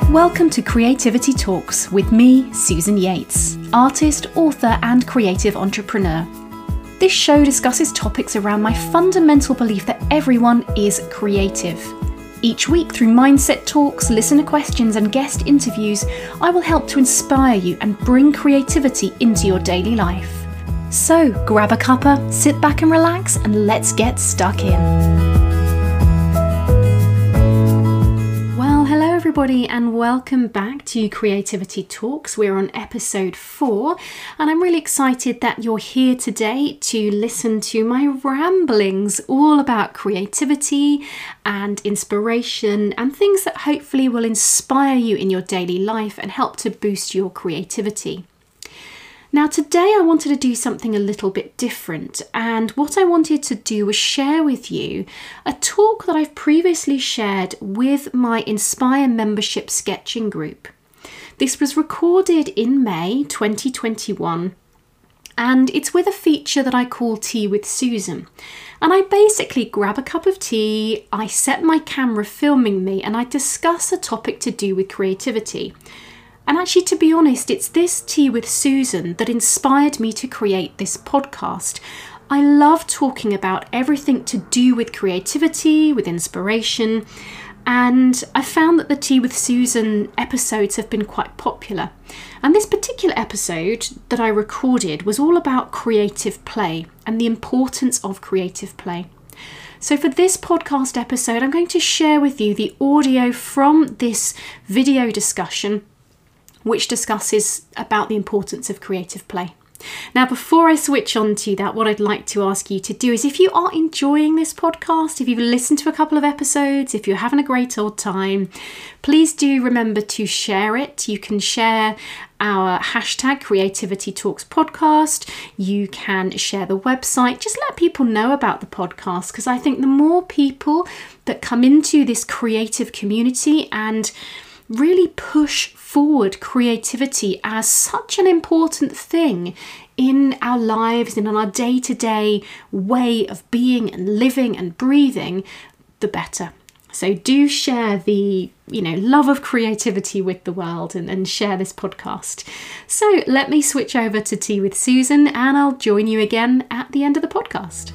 Welcome to Creativity Talks with me, Susan Yates, artist, author, and creative entrepreneur. This show discusses topics around my fundamental belief that everyone is creative. Each week, through mindset talks, listener questions, and guest interviews, I will help to inspire you and bring creativity into your daily life. So, grab a cuppa, sit back and relax, and let's get stuck in. Everybody, and welcome back to Creativity Talks. We're on episode 4 and I'm really excited that you're here today to listen to my ramblings all about creativity and inspiration and things that hopefully will inspire you in your daily life and help to boost your creativity. Now today I wanted to do something a little bit different, and what I wanted to do was share with you a talk that I've previously shared with my Inspire membership sketching group. This was recorded in May 2021 and it's with a feature that I call Tea with Susan. And I basically grab a cup of tea, I set my camera filming me, and I discuss a topic to do with creativity. And actually, to be honest, it's this Tea with Susan that inspired me to create this podcast. I love talking about everything to do with creativity, with inspiration, and I found that the Tea with Susan episodes have been quite popular. And this particular episode that I recorded was all about creative play and the importance of creative play. So for this podcast episode, I'm going to share with you the audio from this video discussion which discusses about the importance of creative play. Now, before I switch on to that, what I'd like to ask you to do is, if you are enjoying this podcast, if you've listened to a couple of episodes, if you're having a great old time, please do remember to share it. You can share our hashtag Creativity Talks podcast. You can share the website. Just let people know about the podcast, because I think the more people that come into this creative community and really push forward creativity as such an important thing in our lives and in our day-to-day way of being and living and breathing, the better. So do share the love of creativity with the world and share this podcast. So let me switch over to Tea with Susan and I'll join you again at the end of the podcast.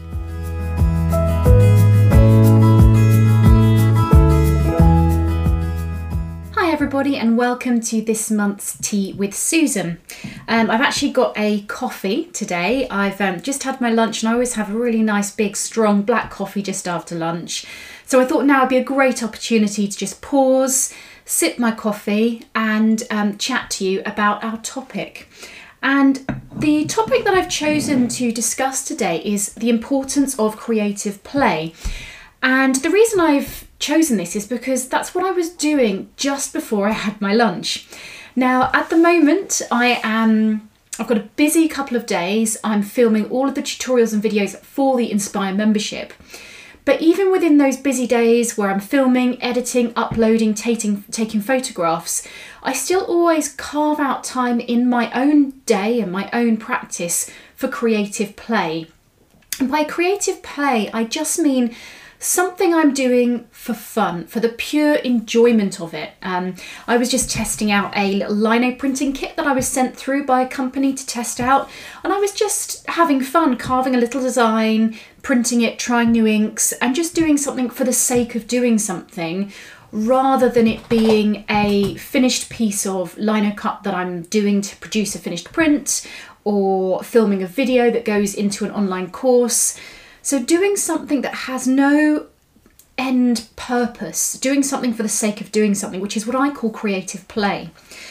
Hi everybody, and welcome to this month's Tea with Susan. I've actually got a coffee today. I've just had my lunch, and I always have a really nice big strong black coffee just after lunch. So I thought now would be a great opportunity to just pause, sip my coffee and chat to you about our topic. And the topic that I've chosen to discuss today is the importance of creative play. And the reason I've chosen this is because that's what I was doing just before I had my lunch. Now, at the moment, I've got a busy couple of days. I'm filming all of the tutorials and videos for the Inspire membership. But even within those busy days where I'm filming, editing, uploading, taking photographs, I still always carve out time in my own day and my own practice for creative play. And by creative play, I just mean something I'm doing for fun, for the pure enjoyment of it. I was just testing out a little lino printing kit that I was sent through by a company to test out, and I was just having fun carving a little design, printing it, trying new inks, and just doing something for the sake of doing something, rather than it being a finished piece of lino cut that I'm doing to produce a finished print, or filming a video that goes into an online course. So doing something that has no end purpose, doing something for the sake of doing something, which is what I call creative play.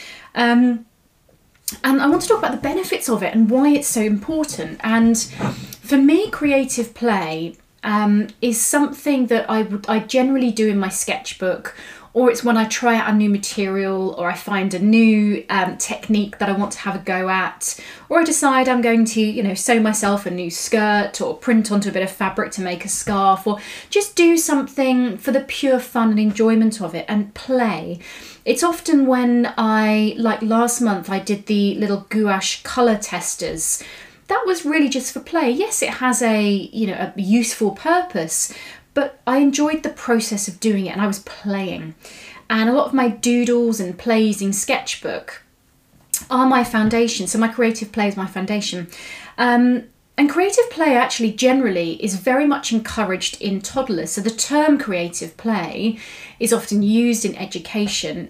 And I want to talk about the benefits of it and why it's so important. And for me, creative play is something that I generally do in my sketchbook, or it's when I try out a new material, or I find a new technique that I want to have a go at, or I decide I'm going to, sew myself a new skirt or print onto a bit of fabric to make a scarf, or just do something for the pure fun and enjoyment of it and play. It's often when like last month, I did the little gouache colour testers. That was really just for play. Yes, it has a useful purpose, but I enjoyed the process of doing it, and I was playing. And a lot of my doodles and plays in Sketchbook are my foundation. So my creative play is my foundation. And creative play actually generally is very much encouraged in toddlers. So the term creative play is often used in education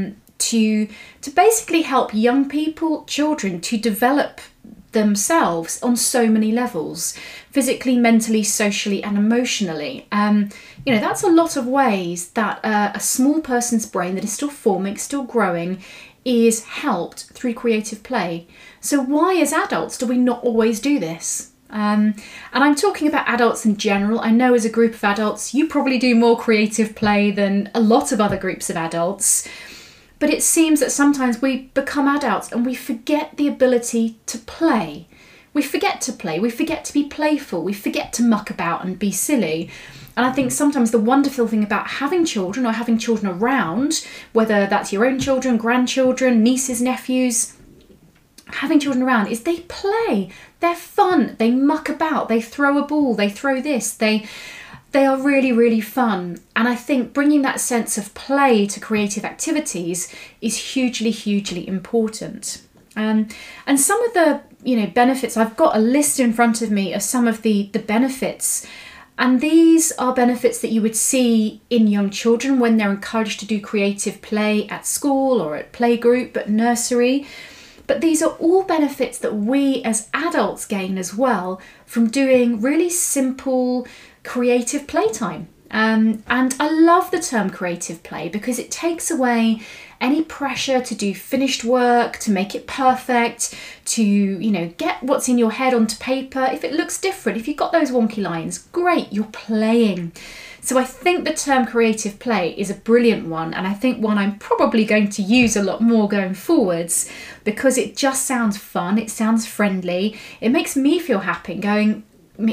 to basically help young people, children, to develop themselves on so many levels, physically, mentally, socially and emotionally. That's a lot of ways that a small person's brain that is still forming, still growing, is helped through creative play. So why as adults do we not always do this? And I'm talking about adults in general. I know as a group of adults you probably do more creative play than a lot of other groups of adults, but it seems that sometimes we become adults and we forget the ability to play. We forget to play, we forget to be playful, we forget to muck about and be silly. And I think sometimes the wonderful thing about having children or having children around, whether that's your own children, grandchildren, nieces, nephews, having children around, is they play. They're fun. They muck about. They throw a ball. They throw this. They are really, really fun. And I think bringing that sense of play to creative activities is hugely, hugely important. And some of the benefits, I've got a list in front of me of some of the benefits. And these are benefits that you would see in young children when they're encouraged to do creative play at school or at playgroup, at nursery. But these are all benefits that we as adults gain as well from doing really simple creative playtime. And I love the term creative play because it takes away any pressure to do finished work, to make it perfect, to get what's in your head onto paper. If it looks different, if you've got those wonky lines, great, you're playing. So I think the term creative play is a brilliant one, and I think one I'm probably going to use a lot more going forwards because it just sounds fun, it sounds friendly, it makes me feel happy knowing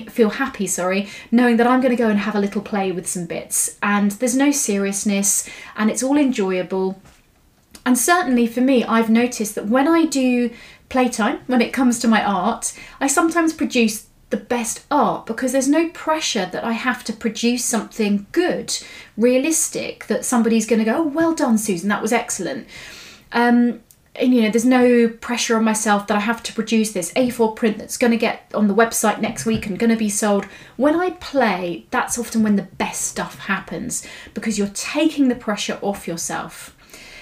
that I'm going to go and have a little play with some bits, and there's no seriousness and it's all enjoyable. And certainly for me, I've noticed that when I do playtime, when it comes to my art, I sometimes produce the best art because there's no pressure that I have to produce something good, realistic, that somebody's going to go, oh, well done, Susan, that was excellent. And there's no pressure on myself that I have to produce this A4 print that's going to get on the website next week and going to be sold. When I play, that's often when the best stuff happens because you're taking the pressure off yourself.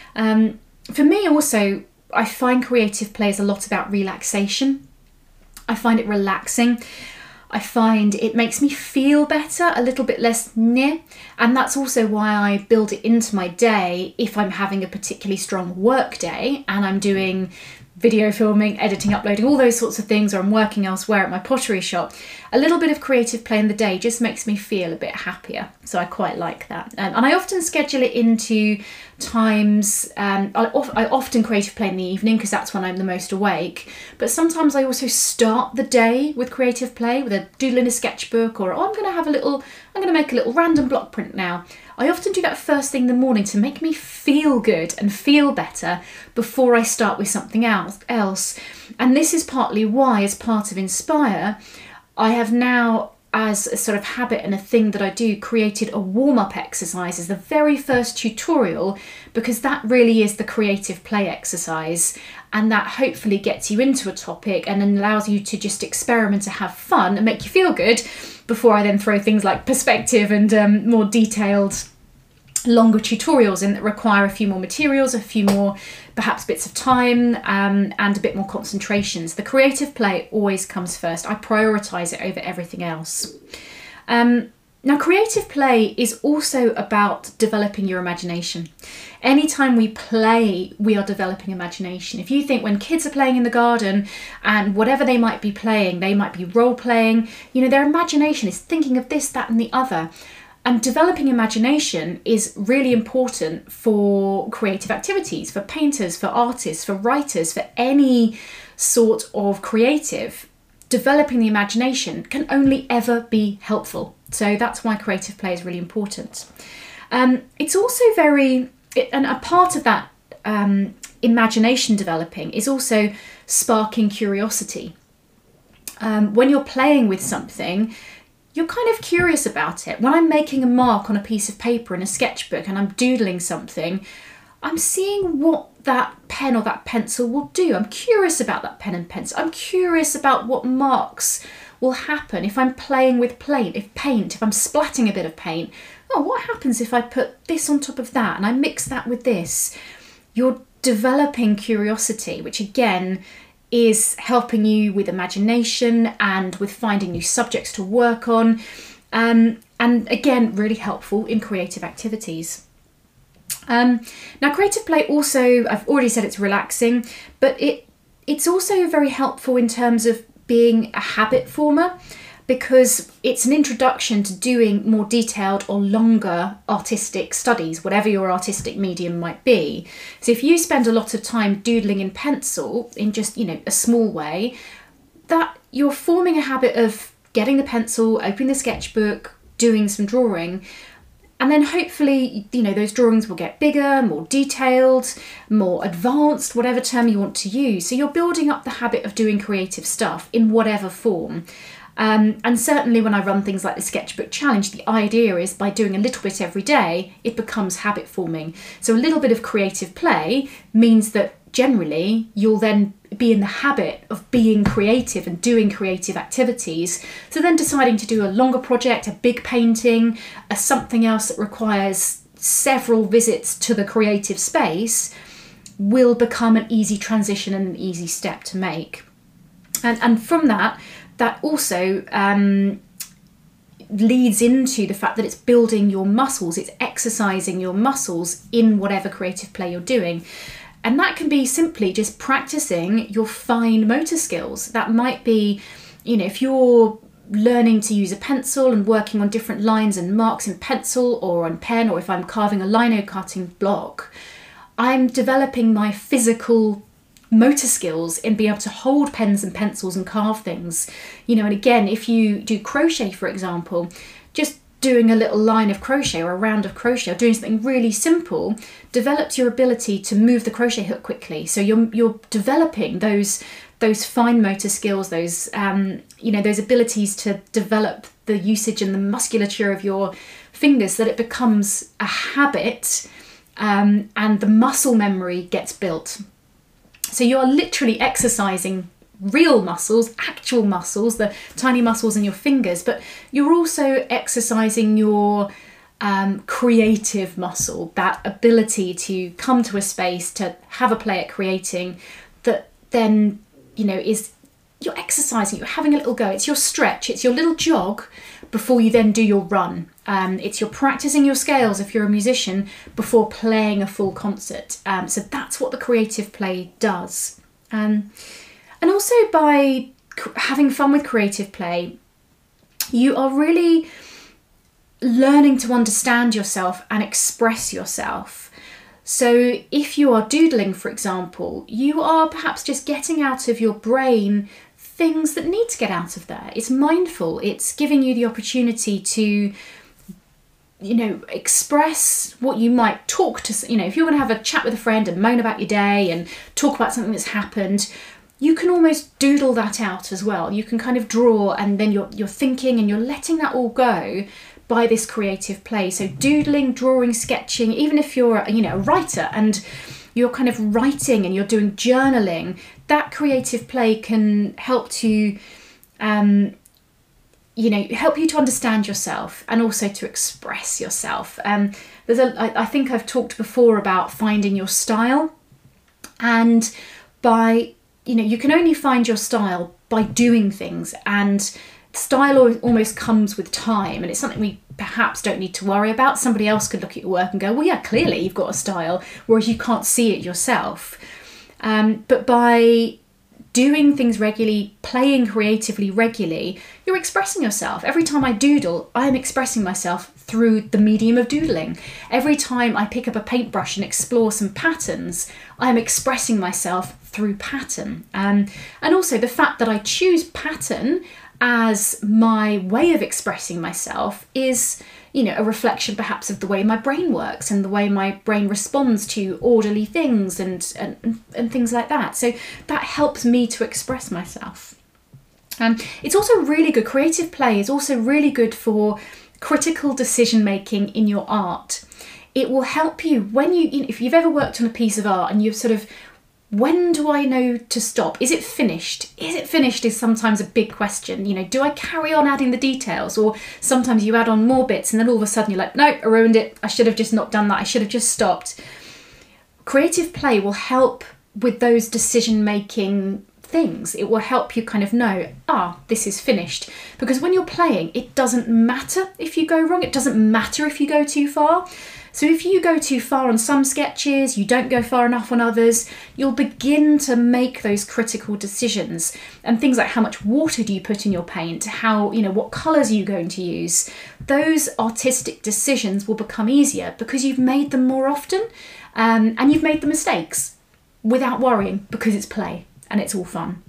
For me also, I find creative play is a lot about relaxation. I find it relaxing. I find it makes me feel better, a little bit less meh. And that's also why I build it into my day if I'm having a particularly strong work day and I'm doing video filming, editing, uploading, all those sorts of things, or I'm working elsewhere at my pottery shop. A little bit of creative play in the day just makes me feel a bit happier. So I quite like that. And I often schedule it into times, I often creative play in the evening because that's when I'm the most awake. But sometimes I also start the day with creative play, with a doodle in a sketchbook, or I'm going to make a little random block print now. I often do that first thing in the morning to make me feel good and feel better before I start with something else. And this is partly why, as part of Inspire, I have now, as a sort of habit and a thing that I do, created a warm-up exercise as the very first tutorial, because that really is the creative play exercise, and that hopefully gets you into a topic and then allows you to just experiment and have fun and make you feel good before I then throw things like perspective and more detailed, longer tutorials in that require a few more materials, a few more perhaps bits of time, and a bit more concentration. So the creative play always comes first. I prioritise it over everything else. Now, creative play is also about developing your imagination. Anytime we play, we are developing imagination. If you think when kids are playing in the garden and whatever they might be playing, they might be role playing, their imagination is thinking of this, that and the other. And developing imagination is really important for creative activities, for painters, for artists, for writers, for any sort of creative. Developing the imagination can only ever be helpful. So that's why creative play is really important. It's also and a part of that imagination developing is also sparking curiosity. When you're playing with something, you're kind of curious about it. When I'm making a mark on a piece of paper in a sketchbook and I'm doodling something, I'm seeing what that pen or that pencil will do. I'm curious about that pen and pencil. I'm curious about what marks will happen if I'm playing with paint, if I'm splatting a bit of paint. Oh, what happens if I put this on top of that and I mix that with this? You're developing curiosity, which again is helping you with imagination and with finding new subjects to work on, and again really helpful in creative activities. Now creative play also, I've already said it's relaxing, but it's also very helpful in terms of being a habit former, because it's an introduction to doing more detailed or longer artistic studies, whatever your artistic medium might be. So if you spend a lot of time doodling in pencil in just, a small way, that you're forming a habit of getting the pencil, opening the sketchbook, doing some drawing, and then hopefully, those drawings will get bigger, more detailed, more advanced, whatever term you want to use. So you're building up the habit of doing creative stuff in whatever form. And certainly when I run things like the Sketchbook Challenge, the idea is by doing a little bit every day, it becomes habit forming. So a little bit of creative play means that generally you'll then be in the habit of being creative and doing creative activities. So then deciding to do a longer project, a big painting, something else that requires several visits to the creative space will become an easy transition and an easy step to make. And from that also leads into the fact that it's building your muscles, it's exercising your muscles in whatever creative play you're doing. And that can be simply just practicing your fine motor skills. That might be, if you're learning to use a pencil and working on different lines and marks in pencil or on pen, or if I'm carving a lino cutting block, I'm developing my physical motor skills in being able to hold pens and pencils and carve things. And again, if you do crochet, for example, just doing a little line of crochet or a round of crochet or doing something really simple develops your ability to move the crochet hook quickly. So you're developing those fine motor skills, those those abilities to develop the usage and the musculature of your fingers, so that it becomes a habit, and the muscle memory gets built. So you are literally exercising real muscles, actual muscles, the tiny muscles in your fingers, but you're also exercising your creative muscle, that ability to come to a space, to have a play at creating, that then, is, you're exercising, you're having a little go. It's your stretch, it's your little jog before you then do your run. It's your practicing your scales if you're a musician before playing a full concert. So that's what the creative play does. And also by having fun with creative play, you are really learning to understand yourself and express yourself. So if you are doodling, for example, you are perhaps just getting out of your brain things that need to get out of there. It's mindful. It's giving you the opportunity to, express what you might talk to, if you're going to have a chat with a friend and moan about your day and talk about something that's happened, you can almost doodle that out as well. You can kind of draw, and then you're thinking and you're letting that all go by this creative play. So doodling, drawing, sketching, even if you're a writer and you're kind of writing and you're doing journaling, that creative play can help to help you to understand yourself and also to express yourself. I think I've talked before about finding your style, and by you can only find your style by doing things, and style almost comes with time, and it's something we perhaps don't need to worry about. Somebody else could look at your work and go, well, yeah, clearly you've got a style, whereas you can't see it yourself. But by doing things regularly, playing creatively regularly, you're expressing yourself. Every time I doodle, I'm expressing myself through the medium of doodling. Every time I pick up a paintbrush and explore some patterns, I'm expressing myself through pattern. And also the fact that I choose pattern as my way of expressing myself is, a reflection perhaps of the way my brain works and the way my brain responds to orderly things and things like that. So that helps me to express myself. It's also really good. Creative play is also really good for critical decision making in your art. It will help you when if you've ever worked on a piece of art and you've sort of, when do I know to stop? Is it finished? Is it finished is sometimes a big question. Do I carry on adding the details? Or sometimes you add on more bits and then all of a sudden you're like, no, I ruined it. I should have just not done that. I should have just stopped. Creative play will help with those decision-making things. It will help you kind of know, this is finished. Because when you're playing, it doesn't matter if you go wrong. It doesn't matter if you go too far. So if you go too far on some sketches, you don't go far enough on others, you'll begin to make those critical decisions. And things like how much water do you put in your paint, how, what colours are you going to use? Those artistic decisions will become easier because you've made them more often, and you've made the mistakes without worrying because it's play and it's all fun.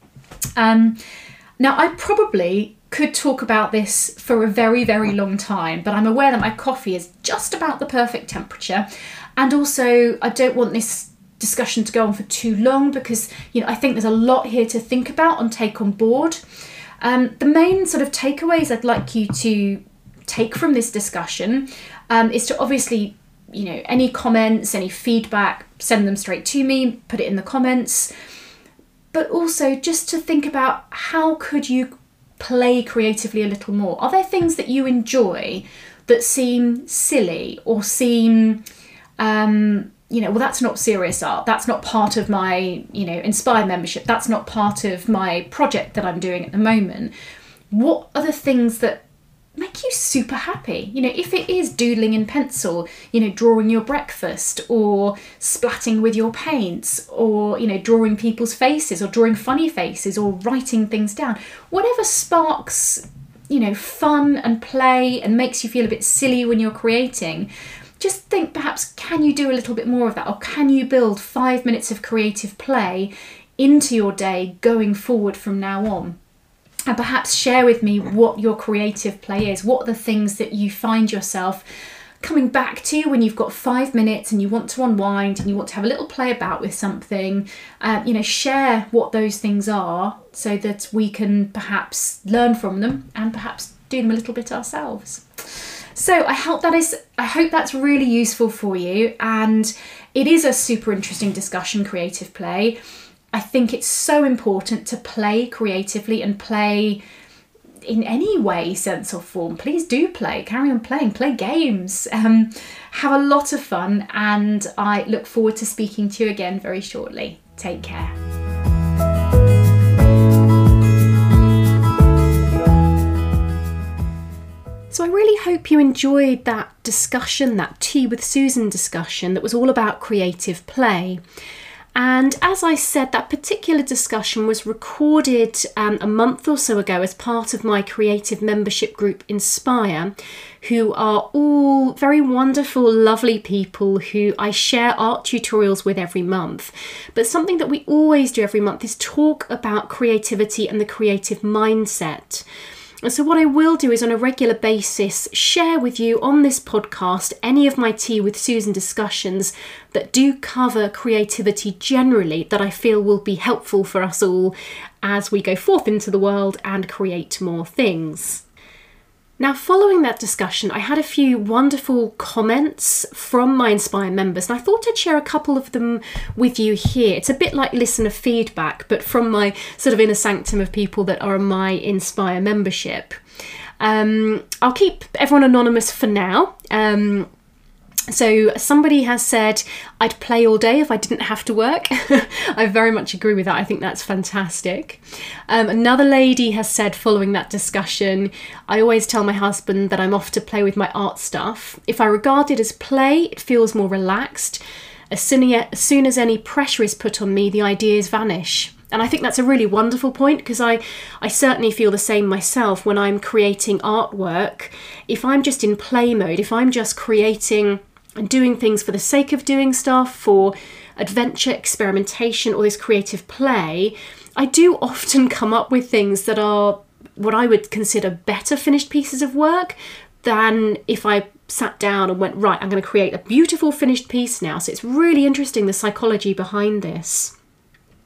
Now, I probably could talk about this for a very, very long time, but I'm aware that my coffee is just about the perfect temperature. And also, I don't want this discussion to go on for too long because, I think there's a lot here to think about and take on board. The main sort of takeaways I'd like you to take from this discussion is to obviously, any comments, any feedback, send them straight to me, put it in the comments. But also just to think about, how could you play creatively a little more? Are there things that you enjoy that seem silly or seem, well, that's not serious art. That's not part of my, Inspire membership. That's not part of my project that I'm doing at the moment. What are the things that make you super happy? If it is doodling in pencil, drawing your breakfast or splatting with your paints or, drawing people's faces or drawing funny faces or writing things down, whatever sparks, fun and play and makes you feel a bit silly when you're creating, just think perhaps, can you do a little bit more of that? Or can you build 5 minutes of creative play into your day going forward from now on? And perhaps share with me what your creative play is. What are the things that you find yourself coming back to when you've got 5 minutes and you want to unwind and you want to have a little play about with something? Share what those things are so that we can perhaps learn from them and perhaps do them a little bit ourselves. So I hope that's really useful for you. And it is a super interesting discussion, creative play. I think it's so important to play creatively and play in any way, sense or form. Please do play, carry on playing, play games, have a lot of fun, and I look forward to speaking to you again very shortly. Take care. So I really hope you enjoyed that discussion, that Tea with Susan discussion that was all about creative play. And as I said, that particular discussion was recorded a month or so ago as part of my creative membership group Inspire, who are all very wonderful, lovely people who I share art tutorials with every month. But something that we always do every month is talk about creativity and the creative mindset. And so what I will do is on a regular basis share with you on this podcast any of my Tea with Susan discussions that do cover creativity generally that I feel will be helpful for us all as we go forth into the world and create more things. Now, following that discussion, I had a few wonderful comments from my Inspire members, and I thought I'd share a couple of them with you here. It's a bit like listener feedback, but from my sort of inner sanctum of people that are on my Inspire membership. I'll keep everyone anonymous for now. So somebody has said, I'd play all day if I didn't have to work. I very much agree with that. I think that's fantastic. Another lady has said, following that discussion, I always tell my husband that I'm off to play with my art stuff. If I regard it as play, it feels more relaxed. As soon as any pressure is put on me, the ideas vanish. And I think that's a really wonderful point, because I certainly feel the same myself when I'm creating artwork. If I'm just in play mode, if I'm just creating and doing things for the sake of doing stuff, for adventure, experimentation, or this creative play, I do often come up with things that are what I would consider better finished pieces of work than if I sat down and went, right, I'm going to create a beautiful finished piece now. So it's really interesting, the psychology behind this.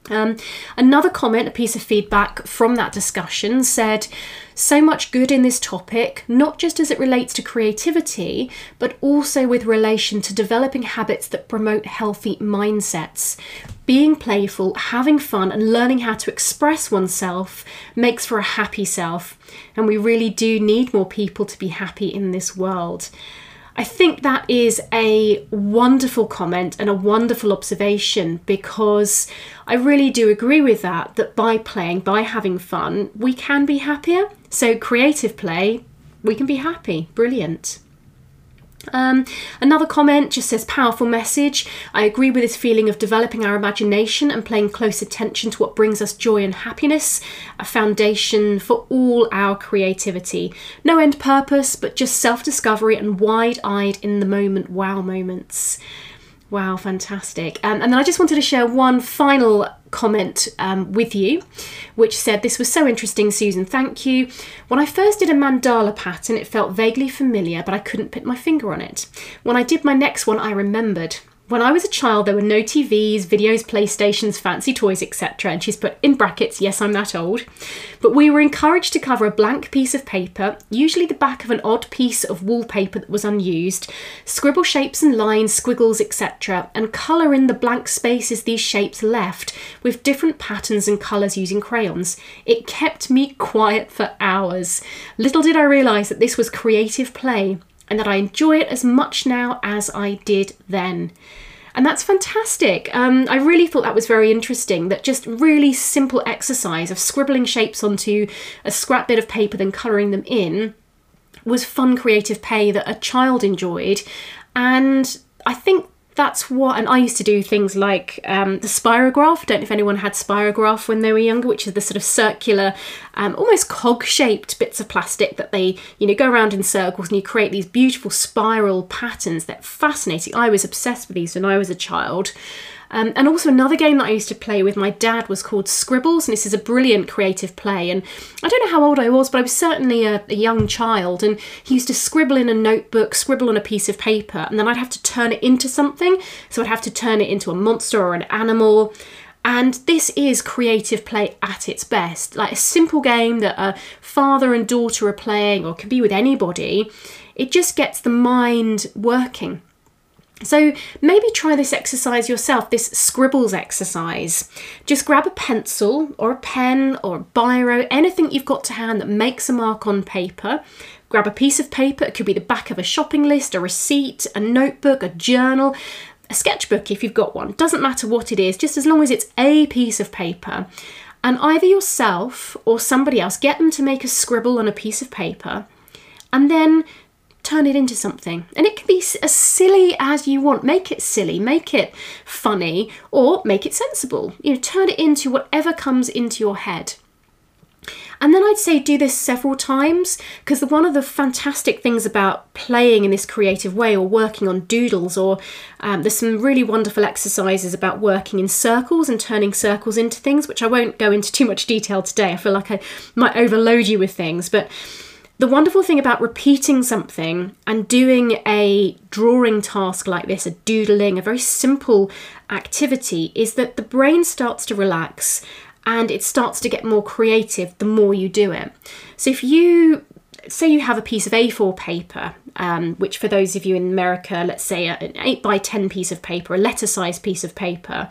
Another comment, a piece of feedback from that discussion said, so much good in this topic, not just as it relates to creativity, but also with relation to developing habits that promote healthy mindsets. Being playful, having fun, and learning how to express oneself makes for a happy self. And we really do need more people to be happy in this world. I think that is a wonderful comment and a wonderful observation, because I really do agree with that by playing, by having fun, we can be happier. So creative play, we can be happy. Brilliant. Another comment just says, powerful message. I agree with this feeling of developing our imagination and paying close attention to what brings us joy and happiness, a foundation for all our creativity. No end purpose, but just self-discovery and wide-eyed in the moment wow moments. Wow, fantastic. And then I just wanted to share one final comment with you, which said, this was so interesting, Susan, thank you. When I first did a mandala pattern, it felt vaguely familiar, but I couldn't put my finger on it. When I did my next one, I remembered. When I was a child, there were no TVs, videos, PlayStations, fancy toys, etc. And she's put in brackets, yes, I'm that old. But we were encouraged to cover a blank piece of paper, usually the back of an odd piece of wallpaper that was unused, scribble shapes and lines, squiggles, etc. and colour in the blank spaces these shapes left with different patterns and colours using crayons. It kept me quiet for hours. Little did I realise that this was creative play, and that I enjoy it as much now as I did then. And that's fantastic. I really thought that was very interesting, that just really simple exercise of scribbling shapes onto a scrap bit of paper, then colouring them in, was fun creative play that a child enjoyed. And I think that's what, and I used to do things like the spirograph. I don't know if anyone had spirograph when they were younger, which is the sort of circular, almost cog-shaped bits of plastic that they, go around in circles, and you create these beautiful spiral patterns. They're fascinating. I was obsessed with these when I was a child. And also another game that I used to play with my dad was called Scribbles, and this is a brilliant creative play. And I don't know how old I was, but I was certainly a young child, and he used to scribble in a notebook, scribble on a piece of paper, and then I'd have to turn it into something. So I'd have to turn it into a monster or an animal. And this is creative play at its best, like a simple game that a father and daughter are playing, or can be with anybody. It just gets the mind working. So maybe try this exercise yourself, this scribbles exercise. Just grab a pencil or a pen or a biro, anything you've got to hand that makes a mark on paper. Grab a piece of paper, it could be the back of a shopping list, a receipt, a notebook, a journal, a sketchbook if you've got one. Doesn't matter what it is, just as long as it's a piece of paper. And either yourself or somebody else, get them to make a scribble on a piece of paper, and then turn it into something. And it can be as silly as you want. Make it silly, make it funny, or make it sensible. Turn it into whatever comes into your head. And then I'd say do this several times, because one of the fantastic things about playing in this creative way, or working on doodles, or there's some really wonderful exercises about working in circles and turning circles into things, which I won't go into too much detail today. I feel like I might overload you with things, but the wonderful thing about repeating something and doing a drawing task like this, a doodling, a very simple activity, is that the brain starts to relax and it starts to get more creative the more you do it. So if you say you have a piece of A4 paper, which for those of you in America, let's say an 8x10 piece of paper, a letter-sized piece of paper,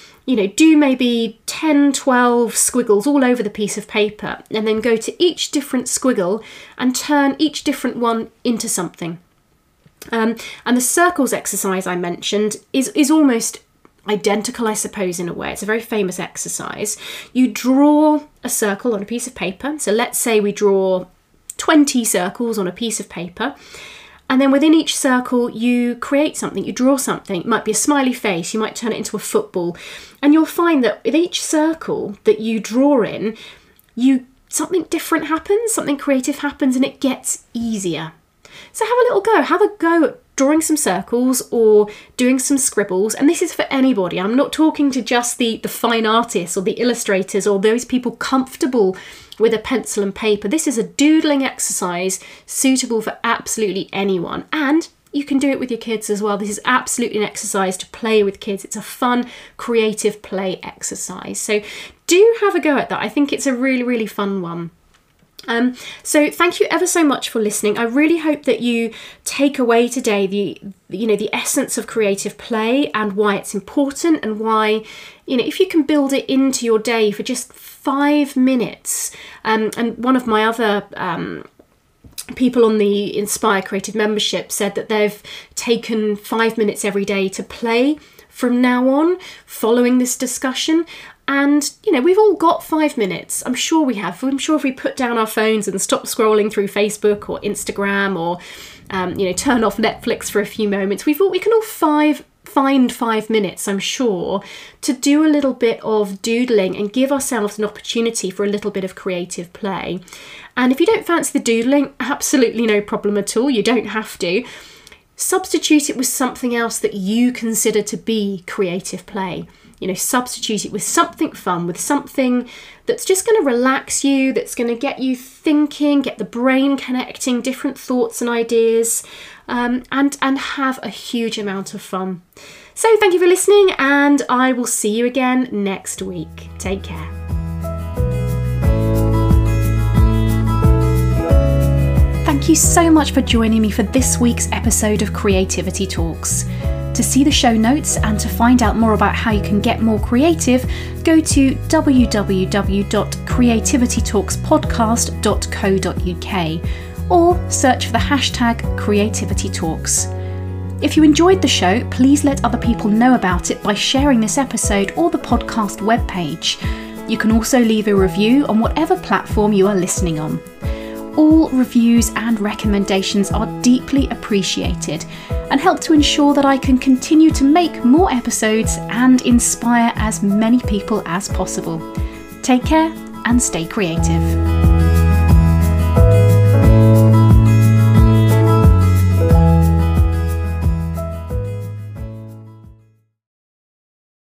do maybe 10, 12 squiggles all over the piece of paper, and then go to each different squiggle and turn each different one into something. And the circles exercise I mentioned is almost identical, I suppose, in a way. It's a very famous exercise. You draw a circle on a piece of paper. So let's say we draw 20 circles on a piece of paper. And then within each circle, you create something, you draw something. It might be a smiley face, you might turn it into a football. And you'll find that with each circle that you draw in, something different happens, something creative happens, and it gets easier. So have a go at drawing some circles or doing some scribbles. And this is for anybody. I'm not talking to just the fine artists or the illustrators or those people comfortable with a pencil and paper. This is a doodling exercise suitable for absolutely anyone. And you can do it with your kids as well. This is absolutely an exercise to play with kids. It's a fun, creative play exercise. So do have a go at that. I think it's a really, really fun one. So thank you ever so much for listening. I really hope that you take away today the essence of creative play and why it's important, and why, if you can build it into your day for just 5 minutes. And one of my other people on the Inspire Creative membership said that they've taken 5 minutes every day to play from now on, following this discussion. And, we've all got 5 minutes. I'm sure we have. I'm sure if we put down our phones and stop scrolling through Facebook or Instagram, or, turn off Netflix for a few moments, we can all find 5 minutes, I'm sure, to do a little bit of doodling and give ourselves an opportunity for a little bit of creative play. And if you don't fancy the doodling, absolutely no problem at all. You don't have to. Substitute it with something else that you consider to be creative play. Substitute it with something fun, with something that's just going to relax you, that's going to get you thinking, get the brain connecting different thoughts and ideas, and have a huge amount of fun. So thank you for listening, and I will see you again next week. Take care. Thank you so much for joining me for this week's episode of Creativity Talks. To see the show notes and to find out more about how you can get more creative, go to www.creativitytalkspodcast.co.uk or search for the hashtag #CreativityTalks. If you enjoyed the show, please let other people know about it by sharing this episode or the podcast webpage. You can also leave a review on whatever platform you are listening on. All reviews and recommendations are deeply appreciated and help to ensure that I can continue to make more episodes and inspire as many people as possible. Take care and stay creative.